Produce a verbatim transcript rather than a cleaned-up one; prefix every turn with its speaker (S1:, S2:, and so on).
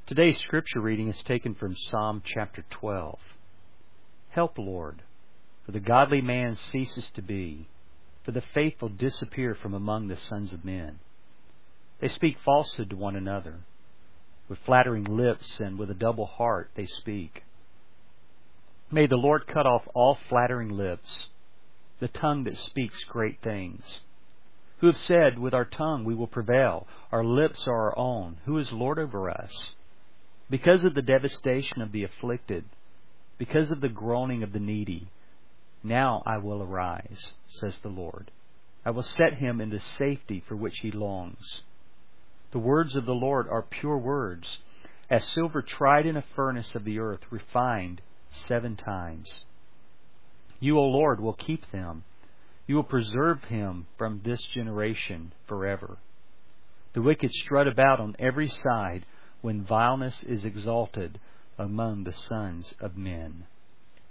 S1: Today's scripture reading is taken from Psalm chapter twelve. Help, Lord, for the godly man ceases to be, for the faithful disappear from among the sons of men. They speak falsehood to one another. With flattering lips and with a double heart they speak. May the Lord cut off all flattering lips, the tongue that speaks great things. Who have said, with our tongue we will prevail, our lips are our own, who is Lord over us? Because of the devastation of the afflicted, because of the groaning of the needy, now I will arise, says the Lord. I will set him in the safety for which he longs. The words of the Lord are pure words, as silver tried in a furnace of the earth, refined seven times. You, O Lord, will keep them. You will preserve him from this generation forever. The wicked strut about on every side when vileness is exalted among the sons of men.